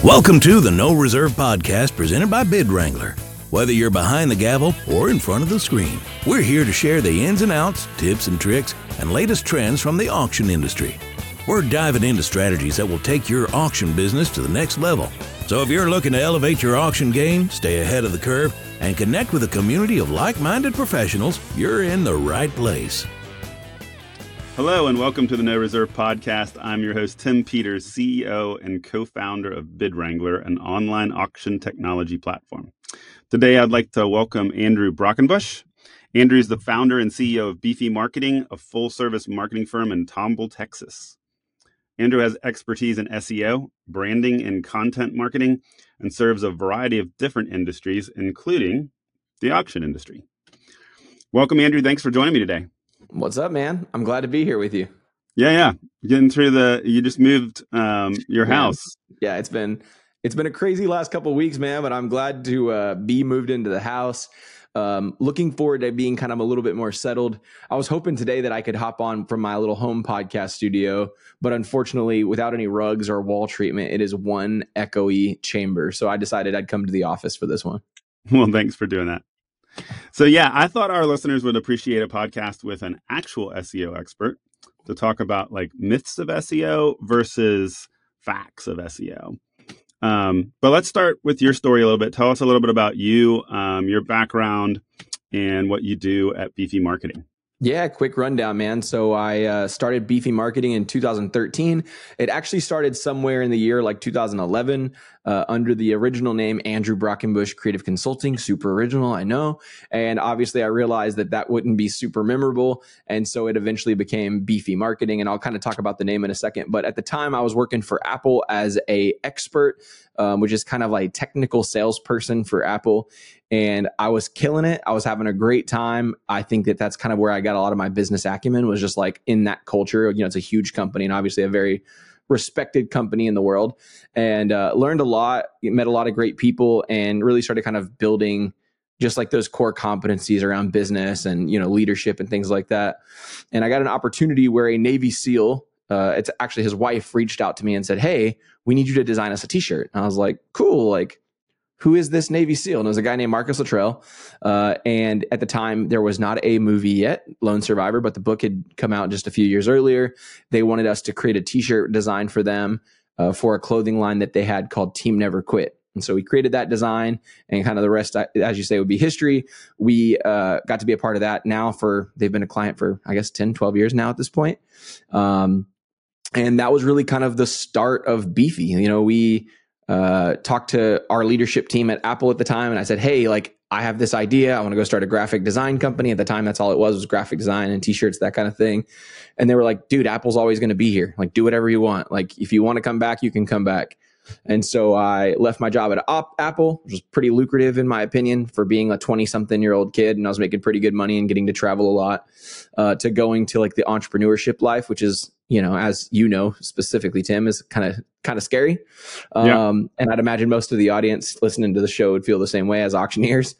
Welcome to the No Reserve Podcast presented by Bid Wrangler. Whether you're behind the gavel or in front of the screen, we're here to share the ins and outs, tips and tricks, and latest trends from the auction industry. We're diving into strategies that will take your auction business to the next level. So if you're looking to elevate your auction game, stay ahead of the curve, and connect with a community of like-minded professionals, you're in the right place. Hello and welcome to the No Reserve Podcast. I'm your host, Tim Peters, CEO and co-founder of Bid Wrangler, an online auction technology platform. Today, I'd like to welcome Andrew Brockenbush. Andrew is the founder and CEO of Beefy Marketing, a full-service marketing firm in Tomball, Texas. Andrew has expertise in SEO, branding, and content marketing, and serves a variety of different industries, including the auction industry. Welcome, Andrew. Thanks for joining me today. What's up, man? I'm glad to be here with you. Yeah. Getting through you just moved your house. Yeah, it's been a crazy last couple of weeks, man, but I'm glad to be moved into the house. Looking forward to being kind of a little bit more settled. I was hoping today that I could hop on from my little home podcast studio, but unfortunately, without any rugs or wall treatment, it is one echoey chamber. So I decided I'd come to the office for this one. Well, thanks for doing that. So yeah, I thought our listeners would appreciate a podcast with an actual SEO expert to talk about like myths of SEO versus facts of SEO. But let's start with your story a little bit. Tell us a little bit about you, your background, and what you do at Beefy Marketing. Yeah, quick rundown, man. So I started Beefy Marketing in 2013. It actually started somewhere in the year like 2011 under the original name Andrew Brockenbush Creative Consulting. Super original, I know. And obviously I realized that wouldn't be super memorable. And so it eventually became Beefy Marketing. And I'll kind of talk about the name in a second. But at the time I was working for Apple as a expert, which is kind of like technical salesperson for Apple. And I was killing it. I was having a great time. I think that's kind of where I got a lot of my business acumen, was just like in that culture. You know, it's a huge company and obviously a very respected company in the world, and learned a lot, met a lot of great people, and really started kind of building just like those core competencies around business and, you know, leadership and things like that. And I got an opportunity where a Navy SEAL, it's actually his wife, reached out to me and said, "Hey, we need you to design us a t-shirt." And I was like, "Cool. Like, who is this Navy SEAL?" And it was a guy named Marcus Luttrell. And at the time, there was not a movie yet, Lone Survivor, but the book had come out just a few years earlier. They wanted us to create a t-shirt design for them for a clothing line that they had called Team Never Quit. And so we created that design, and kind of the rest, as you say, would be history. We got to be a part of that now they've been a client for, I guess, 10, 12 years now at this point. And that was really kind of the start of Beefy. You know, we talked to our leadership team at Apple at the time, and I said, "Hey, like, I have this idea. I want to go start a graphic design company." At the time, that's all it was graphic design and t-shirts, that kind of thing. And they were like, "Dude, Apple's always going to be here. Like, do whatever you want. Like, if you want to come back, you can come back." And so I left my job at Apple, which was pretty lucrative in my opinion for being a 20-something-year-old kid. And I was making pretty good money and getting to travel a lot, to going to like the entrepreneurship life, which is, you know, as you know, specifically, Tim, is kind of scary. And I'd imagine most of the audience listening to the show would feel the same way as auctioneers.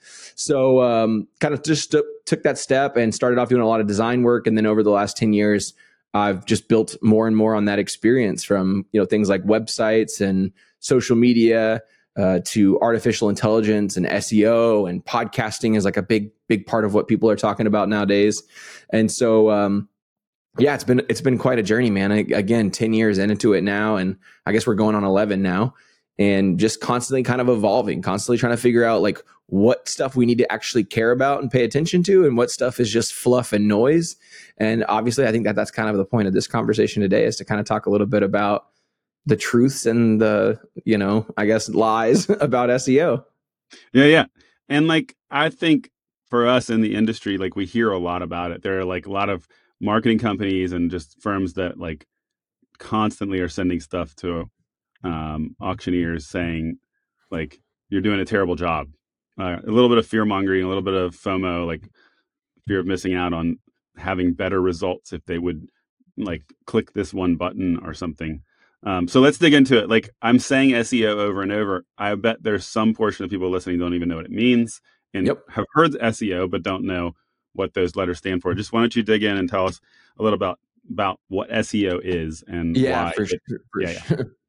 So kind of just took that step and started off doing a lot of design work. And then over the last 10 years, I've just built more and more on that experience, from, you know, things like websites and social media to artificial intelligence and SEO, and podcasting is like a big part of what people are talking about nowadays. And so, yeah, it's been quite a journey, man. Again, 10 years into it now, and I guess we're going on 11 now, and just constantly kind of evolving, constantly trying to figure out like what stuff we need to actually care about and pay attention to, and what stuff is just fluff and noise. And obviously, I think that's kind of the point of this conversation today, is to kind of talk a little bit about the truths and the, you know, I guess, lies about SEO. Yeah. And like, I think for us in the industry, like, we hear a lot about it. There are like a lot of marketing companies and just firms that like constantly are sending stuff to auctioneers saying like, "You're doing a terrible job." A little bit of fear mongering, a little bit of FOMO, like fear of missing out on having better results if they would like click this one button or something. So let's dig into it. Like, I'm saying SEO over and over. I bet there's some portion of people listening don't even know what it means, and have heard SEO but don't know what those letters stand for. Just why don't you dig in and tell us a little about what SEO is and why?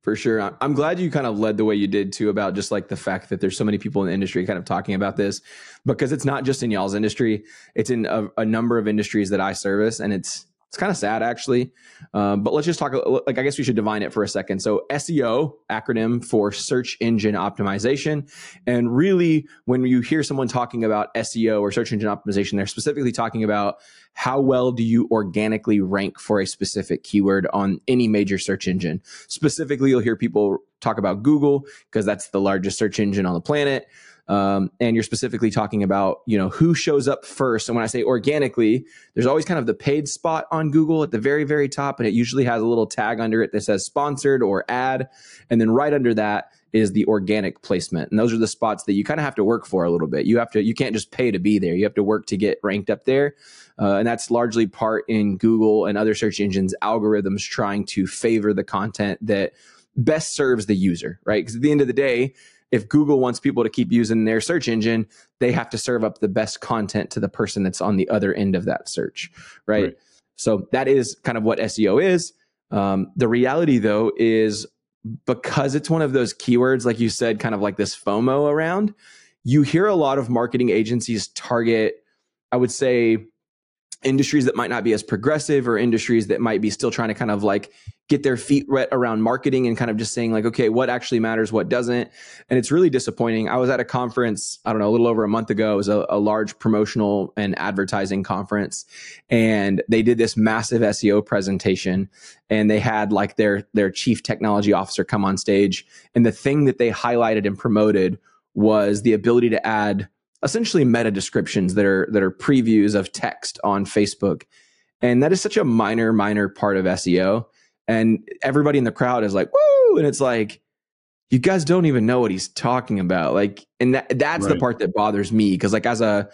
For sure. I'm glad you kind of led the way you did too about just like the fact that there's so many people in the industry kind of talking about this, because it's not just in y'all's industry. It's in a number of industries that I service, and it's kind of sad actually. But let's just talk, like, I guess we should define it for a second. So SEO, acronym for search engine optimization. And really, when you hear someone talking about SEO or search engine optimization, they're specifically talking about how well do you organically rank for a specific keyword on any major search engine. Specifically, you'll hear people talk about Google because that's the largest search engine on the planet. And you're specifically talking about, who shows up first. And when I say organically, there's always kind of the paid spot on Google at the very, very top. And it usually has a little tag under it that says sponsored or ad. And then right under that is the organic placement. And those are the spots that you kind of have to work for a little bit. You can't just pay to be there. You have to work to get ranked up there. And that's largely part in Google and other search engines' algorithms trying to favor the content that best serves the user, right? Because at the end of the day, if Google wants people to keep using their search engine, they have to serve up the best content to the person that's on the other end of that search, right? So that is kind of what SEO is. The reality, though, is because it's one of those keywords, like you said, kind of like this FOMO around, you hear a lot of marketing agencies target, I would say, industries that might not be as progressive, or industries that might be still trying to kind of like get their feet wet around marketing and kind of just saying like, okay, what actually matters, what doesn't. And it's really disappointing. I was at a conference, I don't know, a little over a month ago. It was a large promotional and advertising conference. And they did this massive SEO presentation, and they had like their chief technology officer come on stage. And the thing that they highlighted and promoted was the ability to add essentially meta descriptions that are previews of text on Facebook. And that is such a minor part of SEO. And everybody in the crowd is like, woo! And it's like, you guys don't even know what he's talking about. Like, and that's the part that bothers me. Because like as a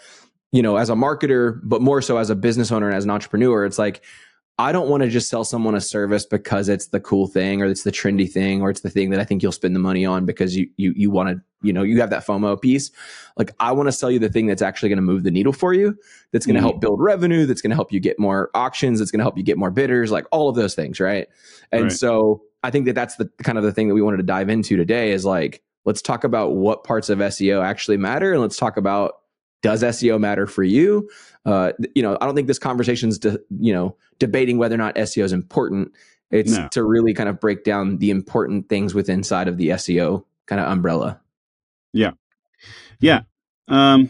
marketer, but more so as a business owner and as an entrepreneur, it's like, I don't want to just sell someone a service because it's the cool thing, or it's the trendy thing, or it's the thing that I think you'll spend the money on because you want to, you have that FOMO piece. Like, I want to sell you the thing that's actually going to move the needle for you, that's going to help build revenue, that's going to help you get more auctions, that's going to help you get more bidders, like all of those things, right? And so I think that's the kind of the thing that we wanted to dive into today is like, let's talk about what parts of SEO actually matter, and let's talk about, does SEO matter for you? I don't think this conversation is debating whether or not SEO is important. It's to really kind of break down the important things within inside of the SEO kind of umbrella. Yeah. So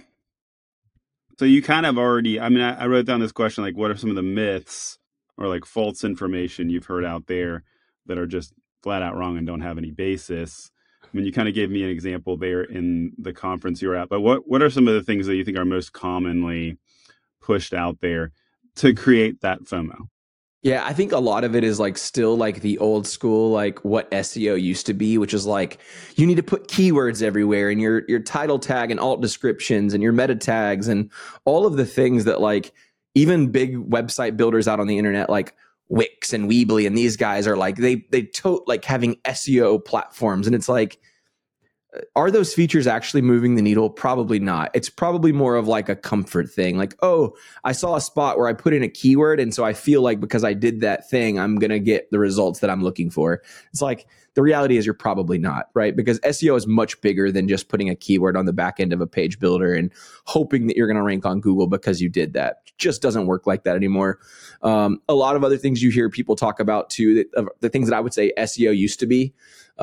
you kind of already, I wrote down this question, like, what are some of the myths or like false information you've heard out there that are just flat out wrong and don't have any basis? I mean, you kind of gave me an example there in the conference you were at, but what are some of the things that you think are most commonly pushed out there to create that FOMO? Yeah, I think a lot of it is like still like the old school, like what SEO used to be, which is like, you need to put keywords everywhere, and your title tag and alt descriptions and your meta tags and all of the things that like even big website builders out on the internet, like Wix and Weebly and these guys are like, they tote like having SEO platforms. And it's like, are those features actually moving the needle? Probably not. It's probably more of like a comfort thing. Like, oh, I saw a spot where I put in a keyword, and so I feel like because I did that thing, I'm going to get the results that I'm looking for. It's like, the reality is you're probably not, right? Because SEO is much bigger than just putting a keyword on the back end of a page builder and hoping that you're going to rank on Google because you did that. It just doesn't work like that anymore. A lot of other things you hear people talk about too, the things that I would say SEO used to be,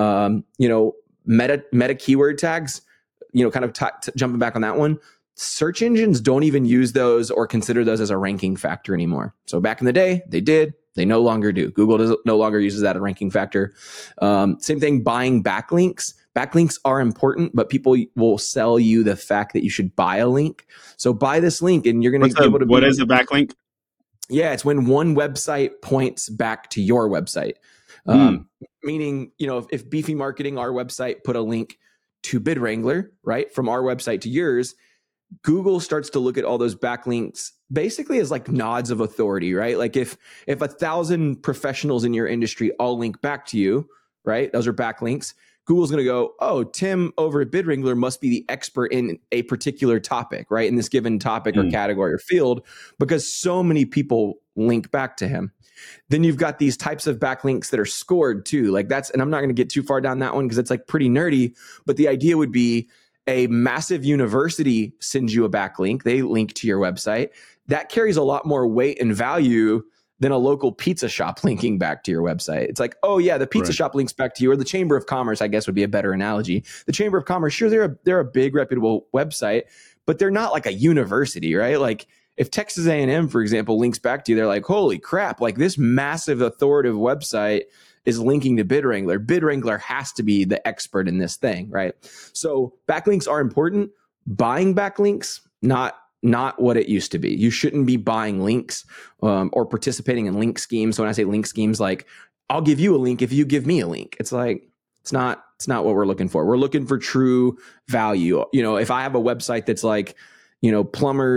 meta keyword tags, kind of jumping back on that one. Search engines don't even use those or consider those as a ranking factor anymore. So back in the day, they did. They no longer do. Google no longer uses that as a ranking factor. Same thing, buying backlinks. Backlinks are important, but people will sell you the fact that you should buy a link. So buy this link, and you're going to be able to. What is a backlink? Yeah, it's when one website points back to your website. Meaning, if Beefy Marketing, our website, put a link to BidWrangler, right, from our website to yours, Google starts to look at all those backlinks basically as like nods of authority, right? Like if 1,000 professionals in your industry all link back to you, right, those are backlinks. Google's going to go, oh, Tim over at BidWrangler must be the expert in a particular topic, right, in this given topic or category or field, because so many people link back to him. Then you've got these types of backlinks that are scored too. Like that's, and I'm not going to get too far down that one because it's like pretty nerdy, but the idea would be a massive university sends you a backlink. They link to your website. That carries a lot more weight and value than a local pizza shop linking back to your website. It's like, oh yeah, the pizza shop links back to you, or the Chamber of Commerce, I guess would be a better analogy. The Chamber of Commerce, sure, they're a big reputable website, but they're not like a university, right? Like if Texas A&M, for example, links back to you, they're like, holy crap, like this massive authoritative website is linking to BidWrangler. BidWrangler has to be the expert in this thing, right? So backlinks are important. Buying backlinks, not what it used to be. You shouldn't be buying links or participating in link schemes. So when I say link schemes, like I'll give you a link if you give me a link. It's like, it's not what we're looking for. We're looking for true value. You know, if I have a website that's like, you know,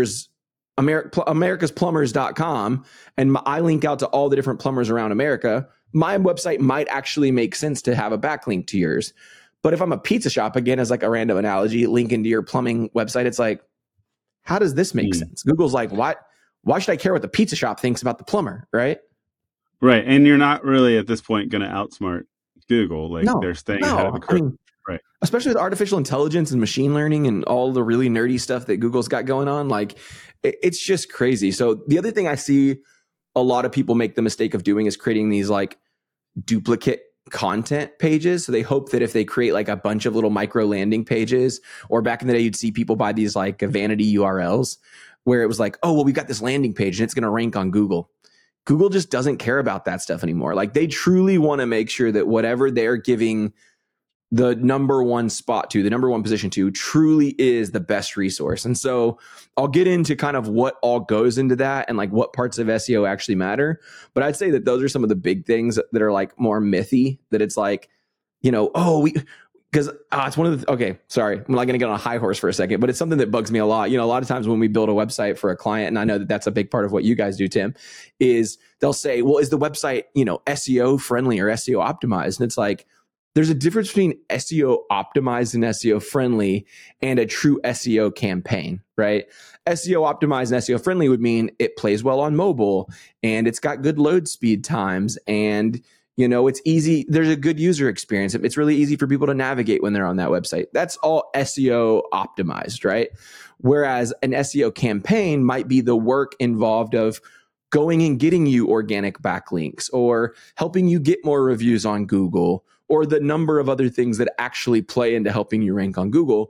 americasplumbers.com, and I link out to all the different plumbers around America, my website might actually make sense to have a backlink to yours. But if I'm a pizza shop, again, as like a random analogy, linking to your plumbing website, it's like, how does this make sense? Google's like, why should I care what the pizza shop thinks about the plumber, right? Right. And you're not really at this point going to outsmart Google. Like they're staying ahead of the curve. I mean, right. Especially with artificial intelligence and machine learning and all the really nerdy stuff that Google's got going on. Like it's just crazy. So the other thing I see a lot of people make the mistake of doing is creating these like duplicate content pages. So they hope that if they create like a bunch of little micro landing pages, or back in the day, you'd see people buy these like vanity URLs where it was like, oh, well, we've got this landing page and it's going to rank on Google. Google just doesn't care about that stuff anymore. Like they truly want to make sure that whatever they're giving the number one spot to, the number one position to, truly is the best resource. And so I'll get into kind of what all goes into that and like what parts of SEO actually matter. But I'd say that those are some of the big things that are like more mythy, that it's like, you know, because it's one of the, okay, sorry, I'm not going to get on a high horse for a second, but it's something that bugs me a lot. You know, a lot of times when we build a website for a client, and I know that that's a big part of what you guys do, Tim, is they'll say, well, is the website, you know, SEO friendly or SEO optimized? And it's like, there's a difference between SEO optimized and SEO friendly and a true SEO campaign, right? SEO optimized and SEO friendly would mean it plays well on mobile and it's got good load speed times and, you know, it's easy. There's a good user experience. It's really easy for people to navigate when they're on that website. That's all SEO optimized, right? Whereas an SEO campaign might be the work involved of going and getting you organic backlinks or helping you get more reviews on Google, or the number of other things that actually play into helping you rank on Google.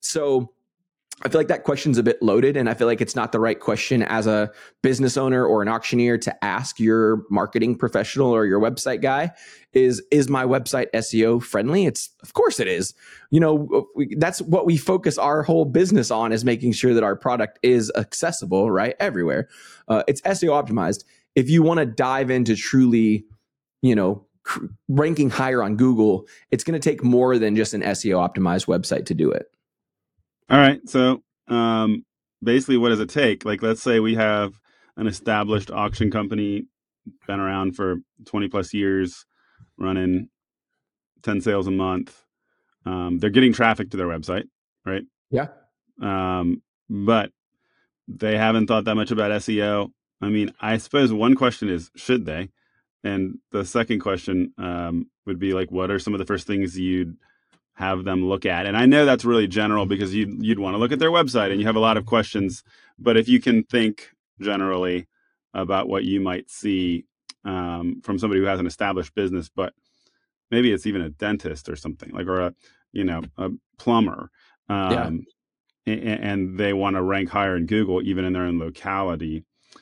So I feel like that question's a bit loaded, and I feel like it's not the right question as a business owner or an auctioneer to ask your marketing professional or your website guy. Is my website SEO friendly? Of course it is. You know, that's what we focus our whole business on, is making sure that our product is accessible, right? Everywhere. It's SEO optimized. If you want to dive into truly, you know, ranking higher on Google, it's going to take more than just an SEO optimized website to do it. All right. So basically, what does it take? Like, let's say we have an established auction company, been around for 20 plus years, running 10 sales a month. They're getting traffic to their website, right? Yeah. But they haven't thought that much about SEO. I mean, I suppose one question is, should they? And the second question would be like, what are some of the first things you'd have them look at? And I know that's really general because you'd want to look at their website and you have a lot of questions. But if you can think generally about what you might see from somebody who has an established business, but maybe it's even a dentist or something, like, or a plumber, and they want to rank higher in Google, even in their own locality.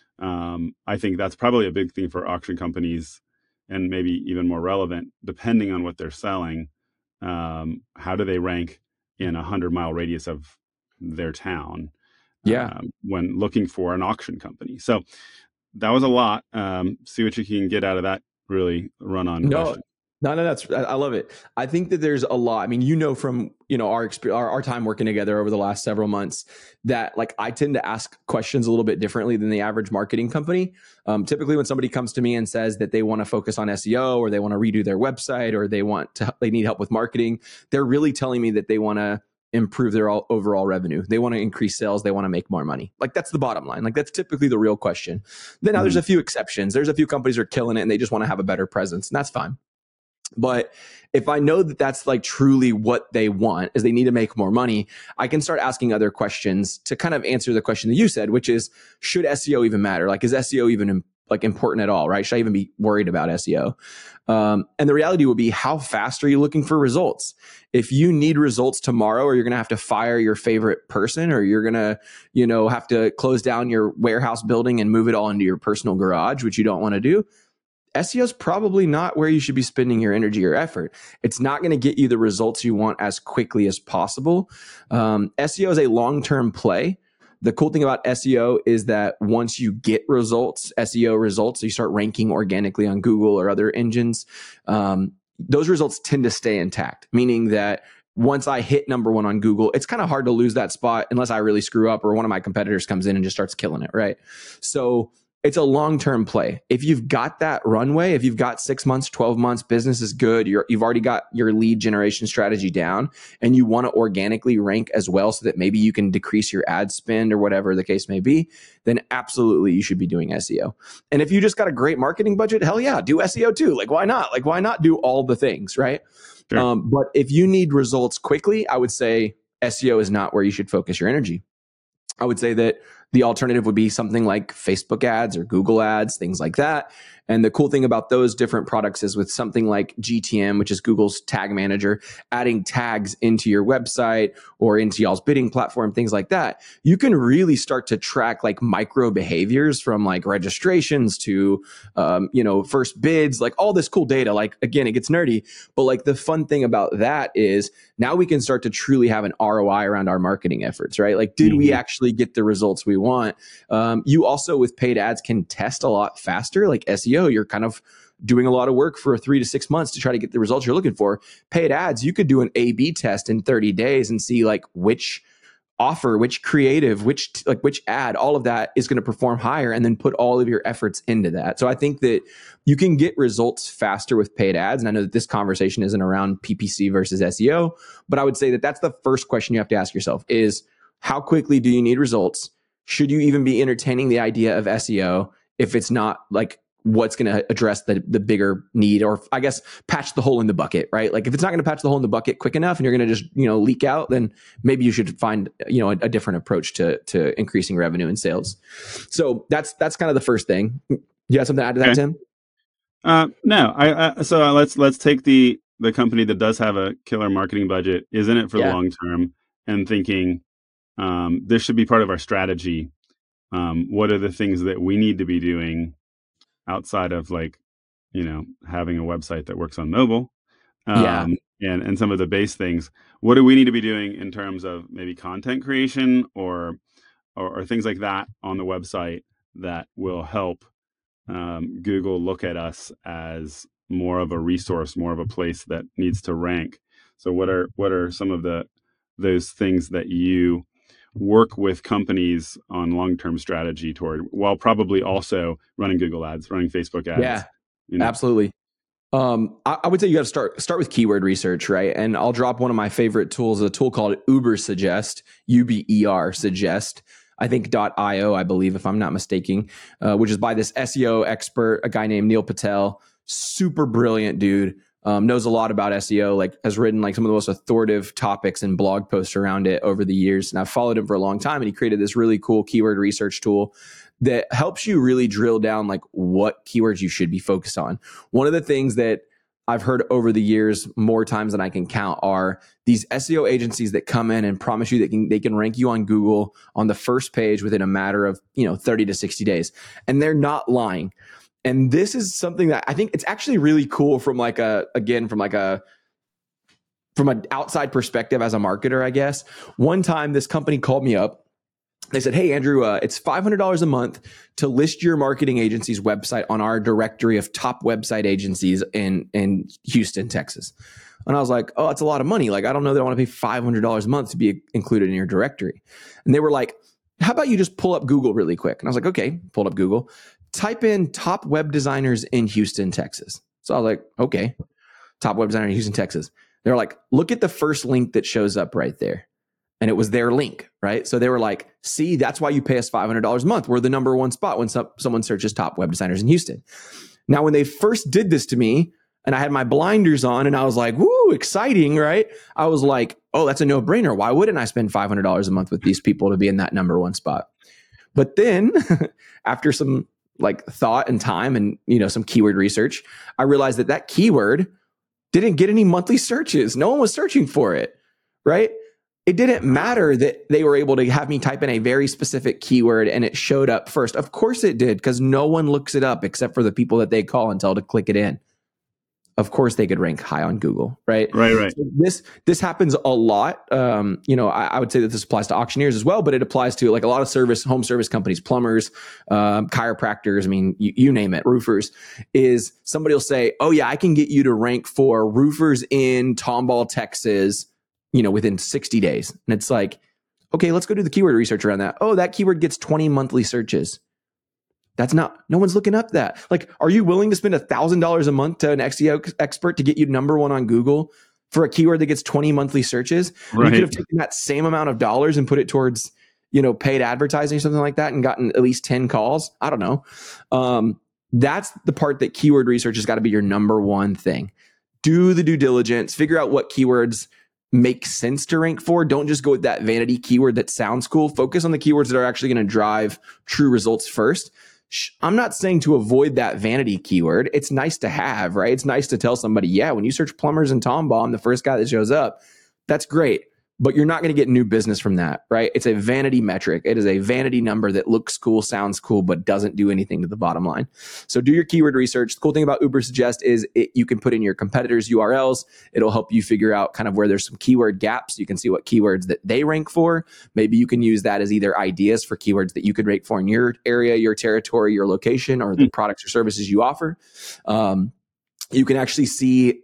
I think that's probably a big thing for auction companies, and maybe even more relevant, depending on what they're selling. How do they rank in a 100-mile radius of their town? When looking for an auction company. So that was a lot. See what you can get out of that really run-on question. No, I love it. I think that there's a lot. I mean, you know, from, you know, our time working together over the last several months, that like I tend to ask questions a little bit differently than the average marketing company. Typically, when somebody comes to me and says that they want to focus on SEO, or they want to redo their website, or they need help with marketing, they're really telling me that they want to improve their overall revenue. They want to increase sales. They want to make more money. Like that's the bottom line. Like that's typically the real question. Then now there's a few exceptions. There's a few companies that are killing it and they just want to have a better presence, and that's fine. But if I know that that's like truly what they want is they need to make more money, I can start asking other questions to kind of answer the question that you said, which is, should SEO even matter? Like, is SEO even like important at all, right? Should I even be worried about SEO? And the reality will be, how fast are you looking for results? If you need results tomorrow, or you're going to have to fire your favorite person, or you're going to, have to close down your warehouse building and move it all into your personal garage, which you don't want to do, SEO is probably not where you should be spending your energy or effort. It's not going to get you the results you want as quickly as possible. SEO is a long-term play. The cool thing about SEO is that once you get SEO results, you start ranking organically on Google or other engines. Those results tend to stay intact, meaning that once I hit number one on Google, it's kind of hard to lose that spot unless I really screw up or one of my competitors comes in and just starts killing it, right? So it's a long-term play. If you've got that runway, if you've got 6 months, 12 months, business is good, you've already got your lead generation strategy down, and you want to organically rank as well so that maybe you can decrease your ad spend or whatever the case may be, then absolutely you should be doing SEO. And if you just got a great marketing budget, hell yeah, do SEO too. Like, why not? Like, why not do all the things, right? Sure. But if you need results quickly, I would say SEO is not where you should focus your energy. I would say that the alternative would be something like Facebook ads or Google ads, things like that. And the cool thing about those different products is with something like GTM, which is Google's tag manager, adding tags into your website or into y'all's bidding platform, things like that, you can really start to track like micro behaviors from like registrations to, first bids, like all this cool data. Like, again, it gets nerdy, but like the fun thing about that is now we can start to truly have an ROI around our marketing efforts, right? Like, did we actually get the results we want? You also with paid ads can test a lot faster. Like SEO, you're kind of doing a lot of work for 3 to 6 months to try to get the results you're looking for. Paid ads, you could do an A/B test in 30 days and see like which offer, which creative, which ad, all of that is going to perform higher, and then put all of your efforts into that. So I think that you can get results faster with paid ads. And I know that this conversation isn't around PPC versus SEO, but I would say that that's the first question you have to ask yourself is, how quickly do you need results? Should you even be entertaining the idea of SEO if it's not like what's going to address the bigger need, or I guess patch the hole in the bucket, right? Like if it's not going to patch the hole in the bucket quick enough and you're going to just, leak out, then maybe you should find, a different approach to increasing revenue and sales. So that's kind of the first thing. You have something to add to that, Tim? No, so let's take the company that does have a killer marketing budget, is in it for the long term, and thinking, this should be part of our strategy. What are the things that we need to be doing outside of having a website that works on mobile, and some of the base things? What do we need to be doing in terms of maybe content creation or things like that on the website that will help Google look at us as more of a resource, more of a place that needs to rank? So what are some of those things that you work with companies on long-term strategy toward, while probably also running Google ads, running Facebook ads? Yeah, absolutely. I would say you got to start with keyword research, right? And I'll drop one of my favorite tools, a tool called Ubersuggest, UBER Suggest, I think .io, I believe, if I'm not mistaken, which is by this SEO expert, a guy named Neil Patel, super brilliant dude. Knows a lot about SEO, like has written like some of the most authoritative topics and blog posts around it over the years. And I've followed him for a long time, and he created this really cool keyword research tool that helps you really drill down like what keywords you should be focused on. One of the things that I've heard over the years more times than I can count are these SEO agencies that come in and promise you that they can rank you on Google on the first page within a matter of 30 to 60 days. And they're not lying. And this is something that I think it's actually really cool from an outside perspective as a marketer, I guess. One time this company called me up. They said, "Hey, Andrew, it's $500 a month to list your marketing agency's website on our directory of top website agencies in Houston, Texas." And I was like, "Oh, that's a lot of money. Like, I don't know that I want to pay $500 a month to be included in your directory." And they were like, "How about you just pull up Google really quick?" And I was like, "Okay," pulled up Google. Type in top web designers in Houston, Texas. So I was like, okay, top web designer in Houston, Texas. They're like, look at the first link that shows up right there. And it was their link, right? So they were like, see, that's why you pay us $500 a month. We're the number one spot when someone searches top web designers in Houston. Now, when they first did this to me and I had my blinders on and I was like, woo, exciting, right? I was like, oh, that's a no-brainer. Why wouldn't I spend $500 a month with these people to be in that number one spot? But then after some like thought and time and, some keyword research, I realized that keyword didn't get any monthly searches. No one was searching for it, right? It didn't matter that they were able to have me type in a very specific keyword and it showed up first. Of course it did, because no one looks it up except for the people that they call and tell to click it in. Of course they could rank high on Google, right? Right. So this happens a lot. I would say that this applies to auctioneers as well, but it applies to like a lot of home service companies, plumbers, chiropractors. I mean, you name it, roofers. Is somebody will say, oh yeah, I can get you to rank for roofers in Tomball, Texas, within 60 days. And it's like, okay, let's go do the keyword research around that. Oh, that keyword gets 20 monthly searches. No one's looking up that. Like, are you willing to spend $1,000 a month to an SEO expert to get you number one on Google for a keyword that gets 20 monthly searches? Right. You could have taken that same amount of dollars and put it towards, paid advertising or something like that and gotten at least 10 calls. I don't know. That's the part that keyword research has got to be your number one thing. Do the due diligence, figure out what keywords make sense to rank for. Don't just go with that vanity keyword that sounds cool. Focus on the keywords that are actually going to drive true results first. I'm not saying to avoid that vanity keyword. It's nice to have, right? It's nice to tell somebody, yeah, when you search plumbers and Tomball, I'm the first guy that shows up. That's great. But you're not going to get new business from that, right? It's a vanity metric. It is a vanity number that looks cool, sounds cool, but doesn't do anything to the bottom line. So do your keyword research. The cool thing about Ubersuggest is you can put in your competitors' URLs. It'll help you figure out kind of where there's some keyword gaps. You can see what keywords that they rank for. Maybe you can use that as either ideas for keywords that you could rank for in your area, your territory, your location, or the products or services you offer. You can actually see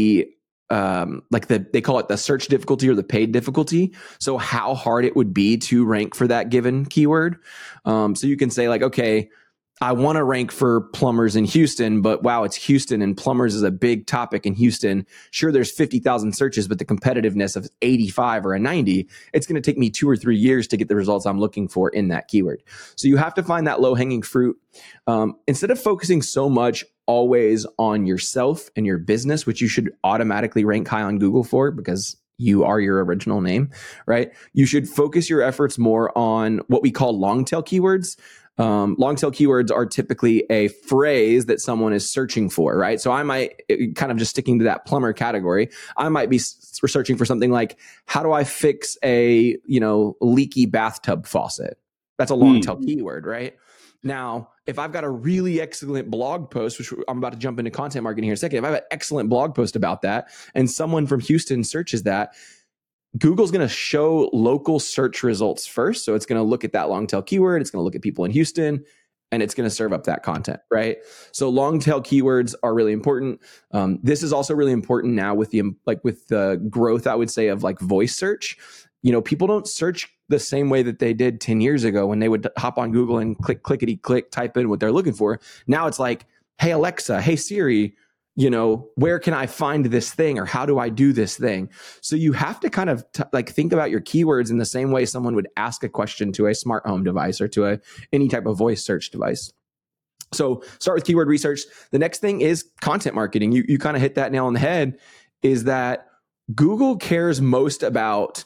they call it the search difficulty or the paid difficulty. So how hard it would be to rank for that given keyword. So you can say like, okay, I want to rank for plumbers in Houston, but wow, it's Houston and plumbers is a big topic in Houston. Sure, there's 50,000 searches, but the competitiveness of 85 or a 90, it's going to take me 2 or 3 years to get the results I'm looking for in that keyword. So you have to find that low hanging fruit. Instead of focusing so much always on yourself and your business, which you should automatically rank high on Google for because you are your original name, right? You should focus your efforts more on what we call long tail keywords. Long tail keywords are typically a phrase that someone is searching for, right? So I might, kind of just sticking to that plumber category, I might be searching for something like, how do I fix a, leaky bathtub faucet? That's a long tail keyword, right? Now, if I've got a really excellent blog post, which I'm about to jump into content marketing here in a second, if I have an excellent blog post about that and someone from Houston searches that, Google's going to show local search results first. So it's going to look at that long tail keyword. It's going to look at people in Houston and it's going to serve up that content, right? So long tail keywords are really important. This is also really important now with the growth, I would say, of like voice search. People don't search the same way that they did 10 years ago when they would hop on Google and clickety click, type in what they're looking for. Now it's like, hey, Alexa, hey, Siri, where can I find this thing or how do I do this thing? So you have to kind of think about your keywords in the same way someone would ask a question to a smart home device or to any type of voice search device. So start with keyword research. The next thing is content marketing. You kind of hit that nail on the head, is that Google cares most about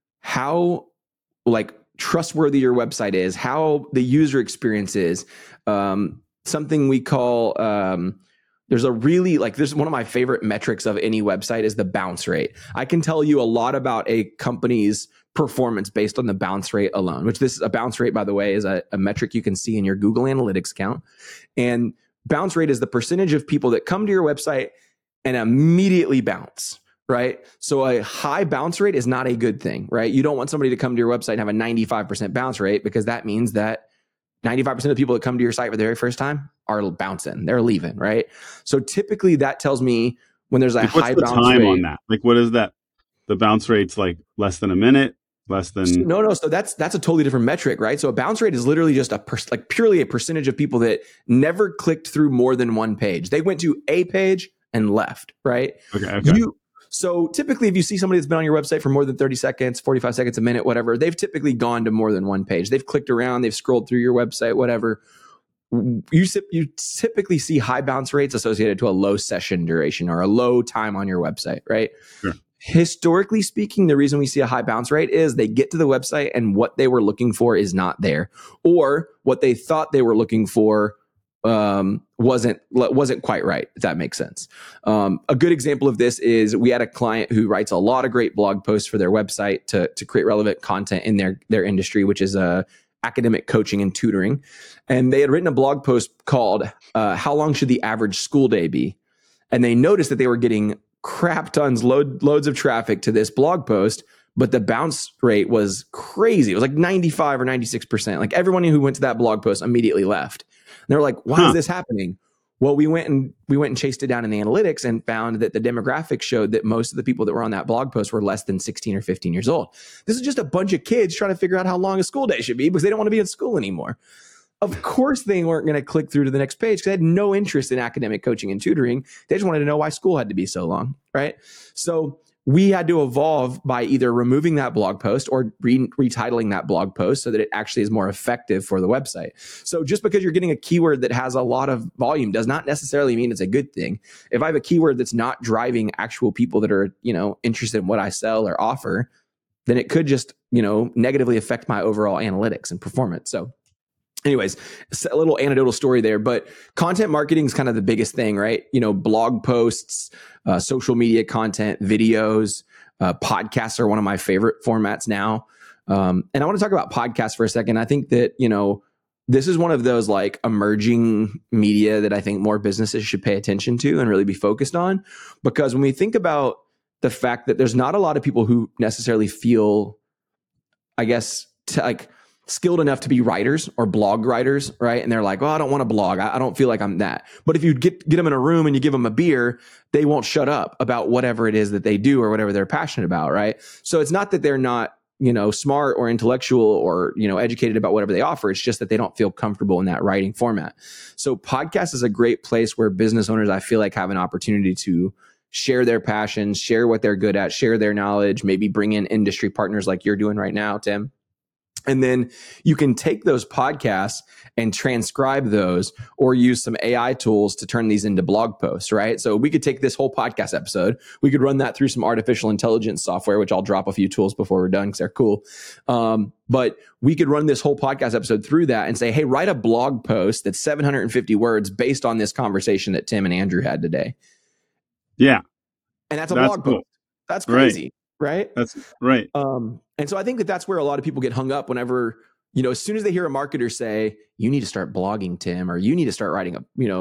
how trustworthy your website is, how the user experience is. Something we call, there's one of my favorite metrics of any website is the bounce rate. I can tell you a lot about a company's performance based on the bounce rate alone, a bounce rate, by the way, is a metric you can see in your Google Analytics account. And bounce rate is the percentage of people that come to your website and immediately bounce. Right? So a high bounce rate is not a good thing, right? You don't want somebody to come to your website and have a 95% bounce rate, because that means that 95% of the people that come to your site for the very first time are bouncing. They're leaving, right? So typically that tells me when there's a high bounce rate. What's the time on that? What is that? The bounce rate's less than a minute, less than... No. So that's a totally different metric, right? So a bounce rate is literally just purely a percentage of people that never clicked through more than one page. They went to a page and left, right? Okay. So typically, if you see somebody that's been on your website for more than 30 seconds, 45 seconds, a minute, whatever, they've typically gone to more than one page. They've clicked around, they've scrolled through your website, whatever. You typically see high bounce rates associated to a low session duration or a low time on your website, right? Sure. Historically speaking, the reason we see a high bounce rate is they get to the website and what they were looking for is not there, or what they thought they were looking for wasn't quite right, if that makes sense. A good example of this is we had a client who writes a lot of great blog posts for their website to create relevant content in their industry, which is academic coaching and tutoring. And they had written a blog post called How Long Should the Average School Day Be? And they noticed that they were getting crap tons, loads of traffic to this blog post, but the bounce rate was crazy. It was like 95 or 96%. Like everyone who went to that blog post immediately left. And they were like, why is this happening? Well, we went and chased it down in the analytics and found that the demographics showed that most of the people that were on that blog post were less than 16 or 15 years old. This is just a bunch of kids trying to figure out how long a school day should be because they don't want to be in school anymore. Of course, they weren't going to click through to the next page because they had no interest in academic coaching and tutoring. They just wanted to know why school had to be so long, right? So we had to evolve by either removing that blog post or retitling that blog post so that it actually is more effective for the website. So just because you're getting a keyword that has a lot of volume does not necessarily mean it's a good thing. If I have a keyword that's not driving actual people that are, interested in what I sell or offer, then it could just, negatively affect my overall analytics and performance. So anyways, a little anecdotal story there, but content marketing is kind of the biggest thing, right? Blog posts, social media content, videos, podcasts are one of my favorite formats now. And I want to talk about podcasts for a second. I think that, this is one of those like emerging media that I think more businesses should pay attention to and really be focused on, because when we think about the fact that there's not a lot of people who necessarily feel, I guess, skilled enough to be writers or blog writers, right? And they're like, I don't want to blog. I don't feel like I'm that. But if you get them in a room and you give them a beer, they won't shut up about whatever it is that they do or whatever they're passionate about, right? So it's not that they're not, smart or intellectual or, educated about whatever they offer. It's just that they don't feel comfortable in that writing format. So podcast is a great place where business owners, I feel like, have an opportunity to share their passions, share what they're good at, share their knowledge, maybe bring in industry partners like you're doing right now, Tim. And then you can take those podcasts and transcribe those or use some AI tools to turn these into blog posts, right? So we could take this whole podcast episode, we could run that through some artificial intelligence software, which I'll drop a few tools before we're done because they're cool. But we could run this whole podcast episode through that and say, hey, write a blog post that's 750 words based on this conversation that Tim and Andrew had today. Yeah. And that's a blog post. That's crazy. Right? That's right. And so I think that that's where a lot of people get hung up whenever, as soon as they hear a marketer say, you need to start blogging, Tim, or you need to start writing,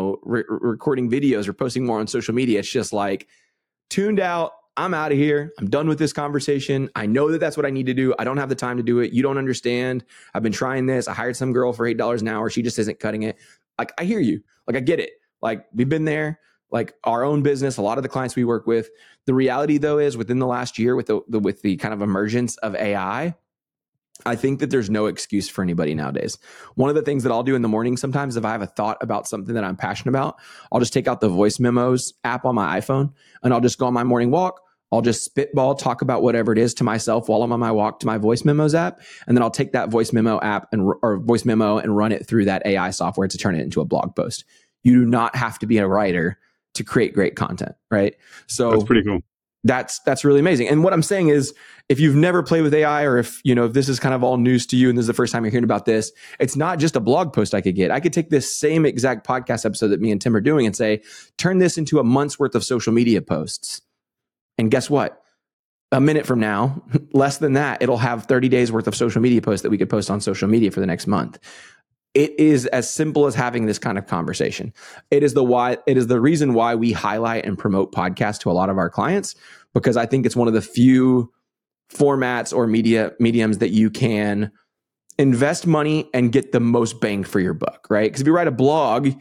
recording videos or posting more on social media. It's just like tuned out. I'm out of here. I'm done with this conversation. I know that that's what I need to do. I don't have the time to do it. You don't understand. I've been trying this. I hired some girl for $8 an hour. She just isn't cutting it. Like, I hear you. Like, I get it. Like, we've been there. Like our own business, a lot of the clients we work with. The reality, though, is within the last year, with the kind of emergence of AI, I think that there's no excuse for anybody nowadays. One of the things that I'll do in the morning sometimes, if I have a thought about something that I'm passionate about, I'll just take out the voice memos app on my iPhone and I'll just go on my morning walk. I'll just spitball, talk about whatever it is to myself while I'm on my walk to my voice memos app. And then I'll take that voice memo app or voice memo and run it through that AI software to turn it into a blog post. You do not have to be a writer to create great content, right? So that's pretty cool. That's really amazing. And what I'm saying is, if you've never played with AI, or if this is kind of all news to you and this is the first time you're hearing about this, it's not just a blog post I could get. I could take this same exact podcast episode that me and Tim are doing and say, turn this into a month's worth of social media posts. And guess what? A minute from now, less than that, it'll have 30 days worth of social media posts that we could post on social media for the next month. It is as simple as having this kind of conversation. It is the reason why we highlight and promote podcasts to a lot of our clients, because I think it's one of the few formats or mediums that you can invest money and get the most bang for your buck, right? Because if you write a blog,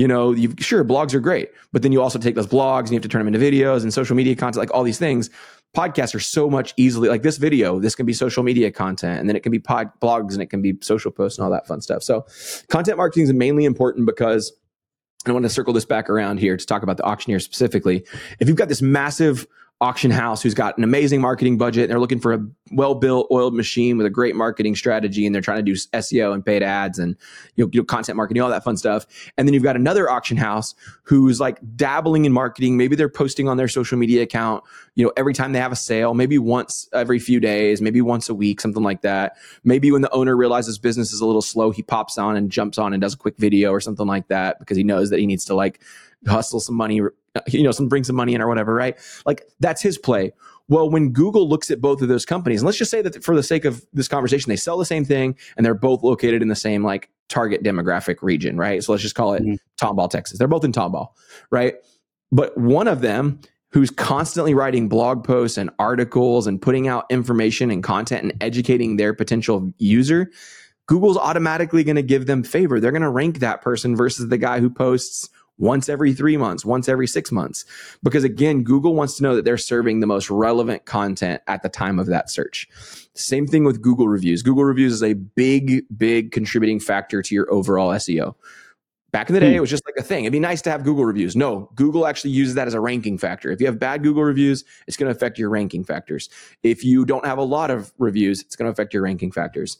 sure, blogs are great, but then you also take those blogs and you have to turn them into videos and social media content, like all these things. Podcasts are so much easily, like this video, this can be social media content, and then it can be blogs, and it can be social posts and all that fun stuff. So content marketing is mainly important because, and I want to circle this back around here to talk about the auctioneer specifically. If you've got this massive auction house who's got an amazing marketing budget. And they're looking for a well-built, oiled machine with a great marketing strategy, and they're trying to do SEO and paid ads and content marketing, all that fun stuff. And then you've got another auction house who's like dabbling in marketing. Maybe they're posting on their social media account, every time they have a sale, maybe once every few days, maybe once a week, something like that. Maybe when the owner realizes business is a little slow, he pops on and jumps on and does a quick video or something like that because he knows that he needs to like hustle some money, bring some money in or whatever, right? Like that's his play. Well, when Google looks at both of those companies, and let's just say that for the sake of this conversation, they sell the same thing and they're both located in the same like target demographic region, right? So let's just call it Tomball, Texas. They're both in Tomball, right? But one of them who's constantly writing blog posts and articles and putting out information and content and educating their potential user, Google's automatically going to give them favor. They're going to rank that person versus the guy who posts once every 3 months, once every 6 months. Because again, Google wants to know that they're serving the most relevant content at the time of that search. Same thing with Google reviews. Google reviews is a big, big contributing factor to your overall SEO. Back in the day, it was just like a thing. It'd be nice to have Google reviews. No, Google actually uses that as a ranking factor. If you have bad Google reviews, it's going to affect your ranking factors. If you don't have a lot of reviews, it's going to affect your ranking factors.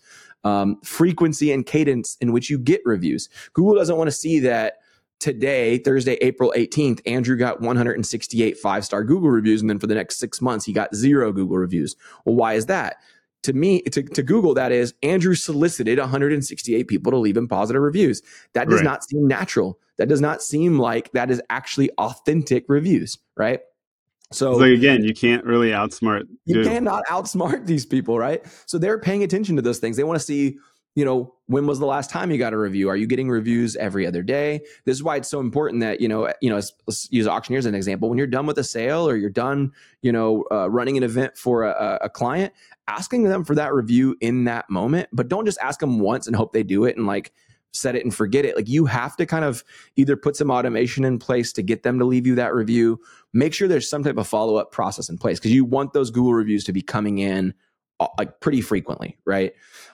Frequency and cadence in which you get reviews. Google doesn't want to see that today, Thursday, April 18th, Andrew got 168 5-star Google reviews. And then for the next 6 months, he got 0 Google reviews. Well, why is that? To me, to Google, that is, Andrew solicited 168 people to leave him positive reviews. That does not seem natural. That does not seem like that is actually authentic reviews, right? So like, again, you can't really outsmart. You cannot outsmart these people, right? So they're paying attention to those things. They want to see, when was the last time you got a review? Are you getting reviews every other day? This is why it's so important that, let's use auctioneers as an example. When you're done with a sale or you're done, running an event for a client, asking them for that review in that moment, but don't just ask them once and hope they do it and like set it and forget it. Like you have to kind of either put some automation in place to get them to leave you that review. Make sure there's some type of follow-up process in place because you want those Google reviews to be coming in like pretty frequently, right?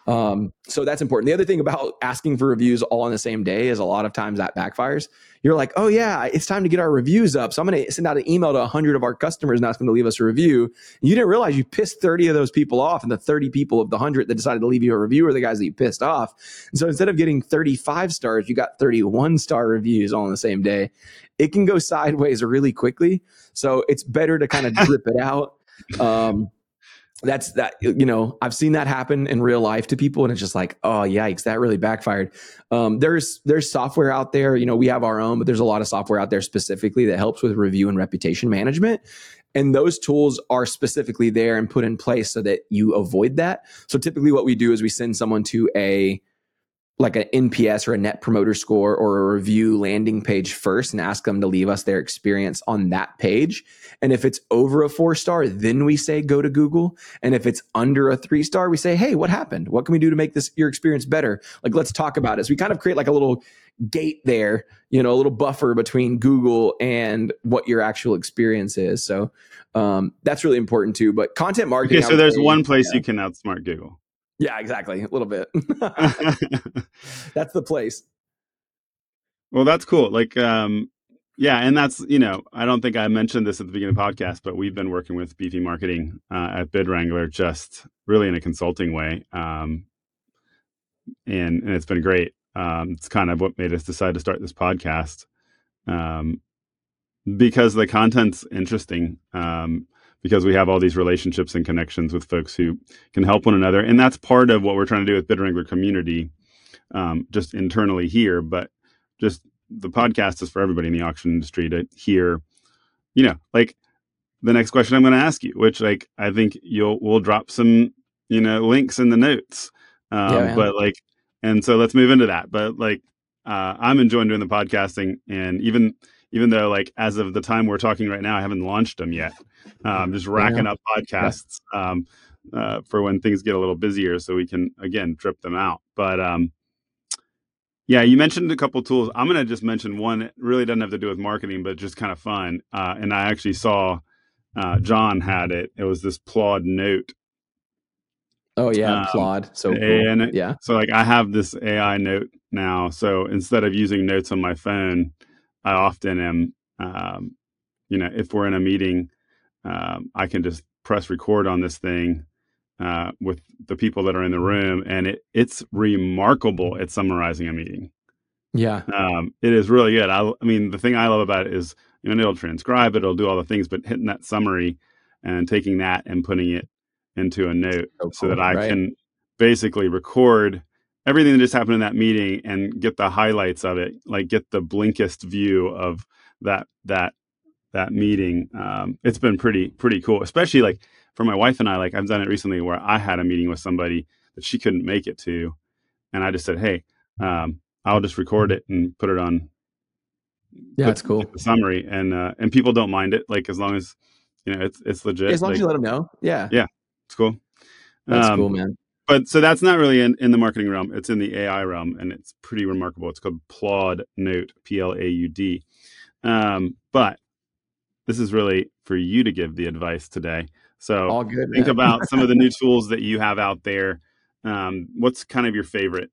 So that's important. The other thing about asking for reviews all on the same day is a lot of times that backfires. You're like, oh yeah, it's time to get our reviews up. So I'm going to send out an email to 100 of our customers and ask them to leave us a review. And you didn't realize you pissed 30 of those people off, and the 30 people of the 100 that decided to leave you a review are the guys that you pissed off. And so instead of getting 35 stars, you got 31-star reviews all on the same day. It can go sideways really quickly. So it's better to kind of drip it out. I've seen that happen in real life to people, and it's just like, oh yikes, that really backfired. There's software out there, we have our own, but there's a lot of software out there specifically that helps with review and reputation management. And those tools are specifically there and put in place so that you avoid that. So typically what we do is we send someone to like an NPS or a net promoter score or a review landing page first and ask them to leave us their experience on that page. And if it's over a 4-star, then we say, go to Google. And if it's under a 3-star, we say, hey, what happened? What can we do to make your experience better? Like, let's talk about it. So we kind of create like a little gate there, a little buffer between Google and what your actual experience is. So that's really important too. But content marketing. Okay, so there's one place you can outsmart Google. Yeah, exactly. A little bit. That's the place. Well, that's cool. Like, and that's, I don't think I mentioned this at the beginning of the podcast, but we've been working with Beefy Marketing at BidWrangler, just really in a consulting way. And it's been great. It's kind of what made us decide to start this podcast because the content's interesting. Because we have all these relationships and connections with folks who can help one another. And that's part of what we're trying to do with BidWrangler community, just internally here. But just the podcast is for everybody in the auction industry to hear, like the next question I'm going to ask you, which like I think we'll drop some, links in the notes. But like, and so let's move into that. But like, I'm enjoying doing the podcasting, and even though like as of the time we're talking right now, I haven't launched them yet. Just racking up podcasts for when things get a little busier, so we can again drip them out. But you mentioned a couple tools. I'm going to just mention one. It really doesn't have to do with marketing, but just kind of fun. And I actually saw John had it. It was this Plod Note. Oh yeah, Plod. So cool. So like I have this AI note now. So instead of using notes on my phone, I often am, if we're in a meeting, I can just press record on this thing with the people that are in the room, and it's remarkable at summarizing a meeting. Yeah. It is really good. I mean, the thing I love about it is, it'll transcribe it, it'll do all the things, but hitting that summary and taking that and putting it into a note so that I can basically record everything that just happened in that meeting and get the highlights of it, like get the Blinkist view of that meeting. It's been pretty cool, especially like for my wife and I. Like, I've done it recently where I had a meeting with somebody that she couldn't make it to, and I just said, hey, I'll just record it and put it on. Yeah, that's cool. The summary, and people don't mind it, like, as long as it's legit. As long as you let them know. Yeah, it's cool. That's cool, man. But so that's not really in the marketing realm. It's in the AI realm, and it's pretty remarkable. It's called Plaud Note, Plaud. But this is really for you to give the advice today. So all good, think about some of the new tools that you have out there. What's kind of your favorite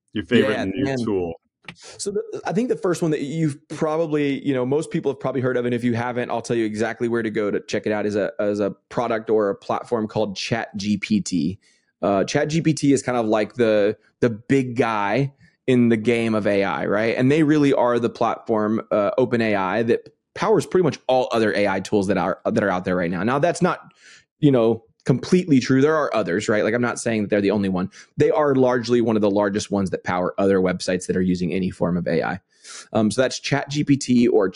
new tool? So I think the first one that you've probably, most people have probably heard of, and if you haven't, I'll tell you exactly where to go to check it out, is a product or a platform called ChatGPT. ChatGPT is kind of like the big guy in the game of AI, right? And they really are the platform, OpenAI, that powers pretty much all other AI tools that are out there right now. Now, that's not, completely true. There are others, right? Like, I'm not saying that they're the only one. They are largely one of the largest ones that power other websites that are using any form of AI. So that's ChatGPT or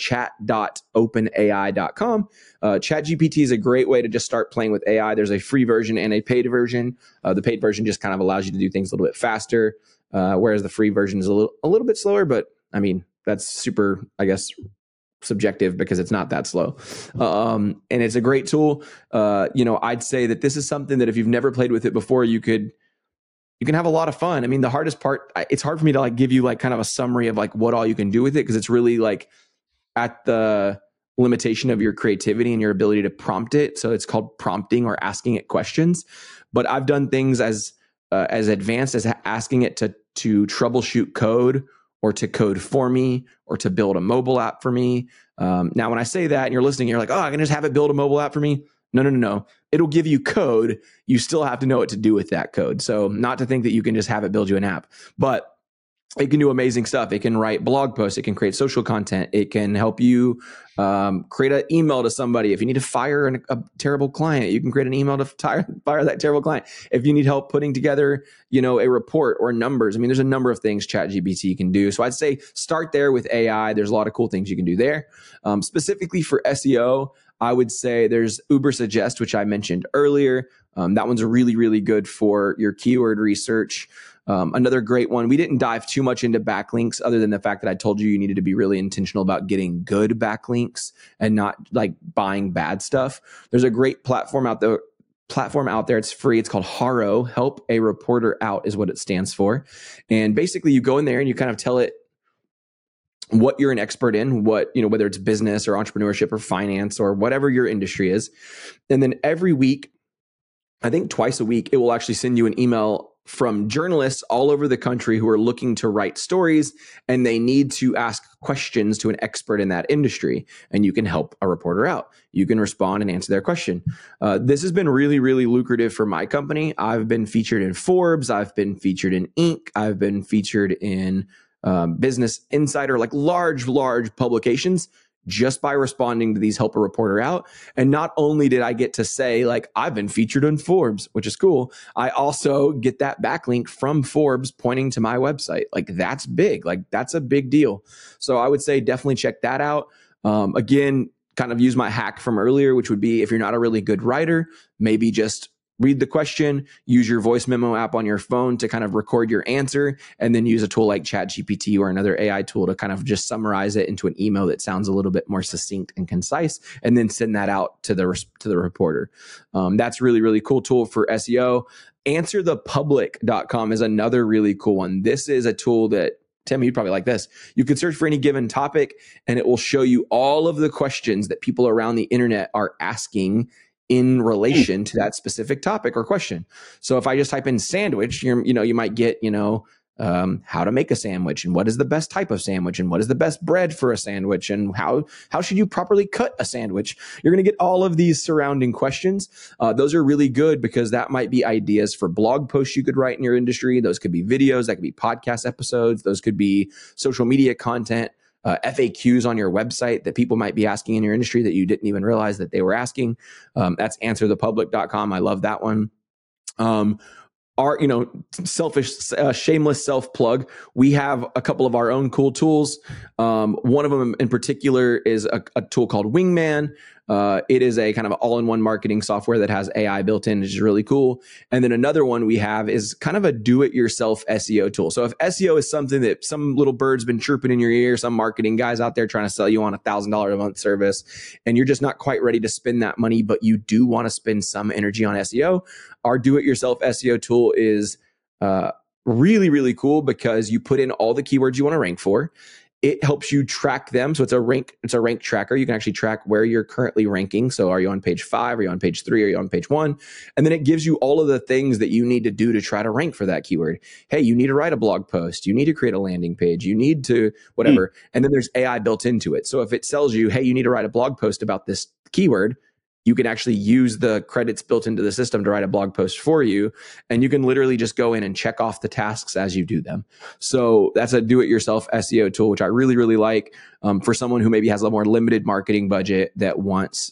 chat.openai.com. ChatGPT is a great way to just start playing with AI. There's a free version and a paid version. The paid version just kind of allows you to do things a little bit faster, whereas the free version is a little bit slower. But I mean, that's super, I guess, subjective because it's not that slow. And it's a great tool. I'd say that this is something that if you've never played with it before, you can have a lot of fun. I mean, the hardest part, it's hard for me to like give you like kind of a summary of like what all you can do with it, because it's really like at the limitation of your creativity and your ability to prompt it. So it's called prompting or asking it questions. But I've done things as advanced as asking it to troubleshoot code, or to code for me, or to build a mobile app for me. Now, when I say that and you're listening, you're like, oh, I can just have it build a mobile app for me. No. It'll give you code. You still have to know what to do with that code. So not to think that you can just have it build you an app, but it can do amazing stuff. It can write blog posts. It can create social content. It can help you create an email to somebody. If you need to fire a terrible client, you can create an email to fire that terrible client. If you need help putting together, a report or numbers, I mean, there's a number of things ChatGPT can do. So I'd say start there with AI. There's a lot of cool things you can do there. Specifically for SEO, I would say there's Ubersuggest, which I mentioned earlier. That one's really, really good for your keyword research. Another great one, we didn't dive too much into backlinks other than the fact that I told you needed to be really intentional about getting good backlinks and not like buying bad stuff. There's a great platform out there. It's free. It's called Haro. Help a Reporter Out is what it stands for. And basically you go in there and you kind of tell it what you're an expert in, whether it's business or entrepreneurship or finance or whatever your industry is. And then every week, I think twice a week, it will actually send you an email from journalists all over the country who are looking to write stories, and they need to ask questions to an expert in that industry, and you can help a reporter out. You can respond and answer their question. This has been really, really lucrative for my company. I've been featured in Forbes. I've been featured in Inc. I've been featured in Business Insider, like large publications, just by responding to these help a reporter out. And not only did I get to say, like, I've been featured in Forbes, which is cool, I also get that backlink from Forbes pointing to my website. Like, that's big. Like, that's a big deal. So I would say definitely check that out. Again, kind of use my hack from earlier, which would be if you're not a really good writer, maybe just read the question, use your voice memo app on your phone to kind of record your answer, and then use a tool like ChatGPT or another AI tool to kind of just summarize it into an email that sounds a little bit more succinct and concise, and then send that out to the reporter. That's really, really cool tool for SEO. Answerthepublic.com is another really cool one. This is a tool that, Tim, you'd probably like this. You could search for any given topic, and it will show you all of the questions that people around the internet are asking in relation to that specific topic or question. So if I just type in sandwich, you might get, how to make a sandwich, and what is the best type of sandwich, and what is the best bread for a sandwich, and how should you properly cut a sandwich. You're going to get all of these surrounding questions. Those are really good because that might be ideas for blog posts you could write in your industry. Those could be videos, that could be podcast episodes, those could be social media content, FAQs on your website that people might be asking in your industry that you didn't even realize that they were asking. That's answerthepublic.com. I love that one. Our, shameless self plug. We have a couple of our own cool tools. One of them in particular is a tool called Wingman. It is a kind of all-in-one marketing software that has AI built in, which is really cool. And then another one we have is kind of a do-it-yourself SEO tool. So if SEO is something that some little bird's been chirping in your ear, some marketing guys out there trying to sell you on $1,000 a month service, and you're just not quite ready to spend that money, but you do want to spend some energy on SEO, our do-it-yourself SEO tool is really, really cool because you put in all the keywords you want to rank for. It helps you track them. So it's a rank tracker. You can actually track where you're currently ranking. So are you on page 5? Are you on page 3? Are you on page 1? And then it gives you all of the things that you need to do to try to rank for that keyword. Hey, you need to write a blog post. You need to create a landing page. You need to whatever. And then there's AI built into it. So if it tells you, hey, you need to write a blog post about this keyword, you can actually use the credits built into the system to write a blog post for you. And you can literally just go in and check off the tasks as you do them. So that's a do-it-yourself SEO tool, which I really, really like for someone who maybe has a more limited marketing budget that wants,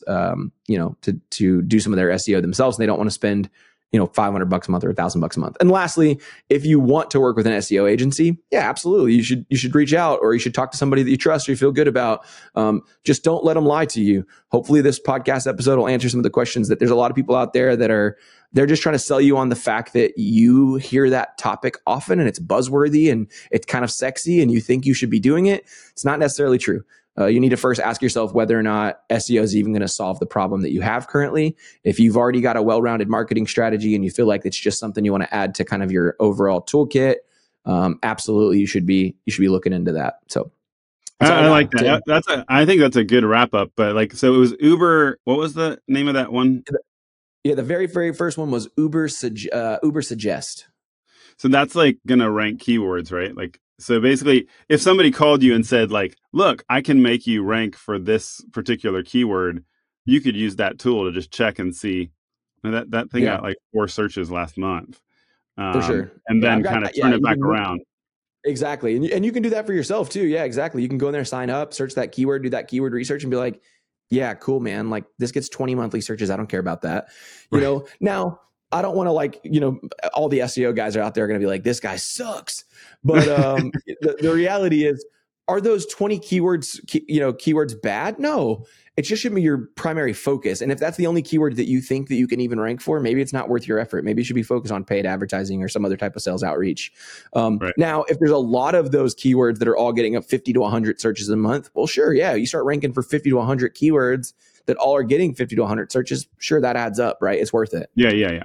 to do some of their SEO themselves. And they don't want to spend, $500 a month or $1,000 a month. And lastly, if you want to work with an SEO agency, yeah, absolutely. You should reach out, or you should talk to somebody that you trust or you feel good about. Just don't let them lie to you. Hopefully this podcast episode will answer some of the questions that there's a lot of people out there that they're just trying to sell you on the fact that you hear that topic often and it's buzzworthy and it's kind of sexy and you think you should be doing it. It's not necessarily true. You need to first ask yourself whether or not SEO is even going to solve the problem that you have currently. If you've already got a well-rounded marketing strategy and you feel like it's just something you want to add to kind of your overall toolkit, absolutely, you should be looking into that. So I like that. I think that's a good wrap up. But so it was Uber. What was the name of that one? Yeah, the very, very first one was Uber Suggest. So that's gonna rank keywords, right? So basically, if somebody called you and said, look, I can make you rank for this particular keyword, you could use that tool to just check and see. That thing got 4 searches last month. For sure. And then kind of turn it back around. Exactly. And you can do that for yourself too. Yeah, exactly. You can go in there, sign up, search that keyword, do that keyword research and be like, yeah, cool, man. This gets 20 monthly searches. I don't care about that. Now, I don't want to all the SEO guys are out there are going to be like, this guy sucks. But the reality is, are those 20 keywords bad? No, it just should be your primary focus. And if that's the only keyword that you think that you can even rank for, maybe it's not worth your effort. Maybe you should be focused on paid advertising or some other type of sales outreach. Right. Now, if there's a lot of those keywords that are all getting up 50 to 100 searches a month, well, sure. Yeah. You start ranking for 50 to 100 keywords that all are getting 50 to 100 searches. Sure. That adds up, right? It's worth it. Yeah.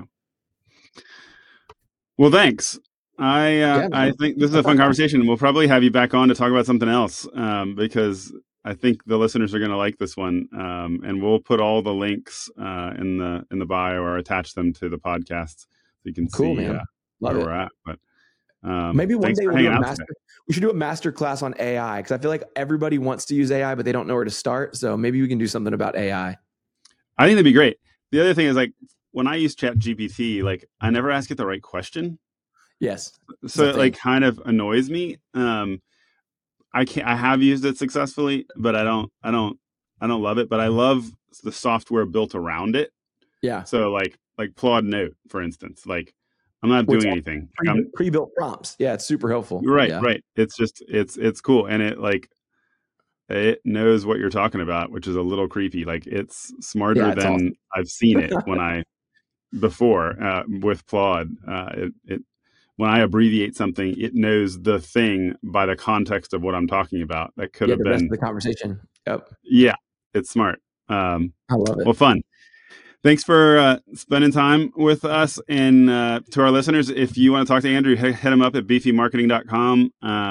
Well, thanks. I think this is a fun conversation. We'll probably have you back on to talk about something else because I think the listeners are going to like this one. And we'll put all the links in the bio or attach them to the podcast so you can see where we're at. But maybe one day we should do a master class on AI because I feel like everybody wants to use AI, but they don't know where to start. So maybe we can do something about AI. I think that'd be great. The other thing is when I use ChatGPT, I never ask it the right question. Yes. So it kind of annoys me. I have used it successfully, but I don't love it, but I love the software built around it. Yeah. So like Claude Note, for instance, I'm not doing anything. Pre-built prompts. Yeah. It's super helpful. Right. Yeah. Right. It's just, it's cool. And it knows what you're talking about, which is a little creepy. It's smarter than awesome. I've seen it before with Claude. When I abbreviate something, it knows the thing by the context of what I'm talking about. That could have been rest of the conversation. Yep. Yeah, it's smart. I love it. Well, fun. Thanks for spending time with us. And to our listeners, if you want to talk to Andrew, hit him up at beefymarketing.com.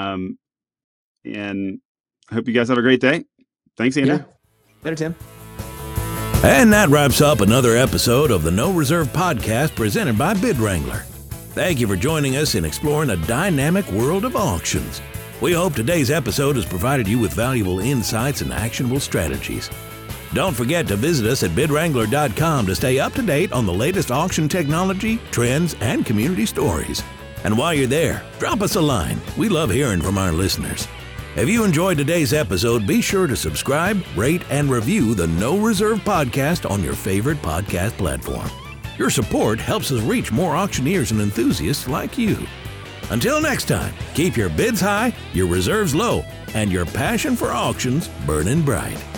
And I hope you guys have a great day. Thanks, Andrew. Yeah. Later, Tim. And that wraps up another episode of the No Reserve Podcast presented by Bid Wrangler. Thank you for joining us in exploring a dynamic world of auctions. We hope today's episode has provided you with valuable insights and actionable strategies. Don't forget to visit us at bidwrangler.com to stay up to date on the latest auction technology, trends, and community stories. And while you're there, drop us a line. We love hearing from our listeners. If you enjoyed today's episode, be sure to subscribe, rate, and review the No Reserve podcast on your favorite podcast platform. Your support helps us reach more auctioneers and enthusiasts like you. Until next time, keep your bids high, your reserves low, and your passion for auctions burning bright.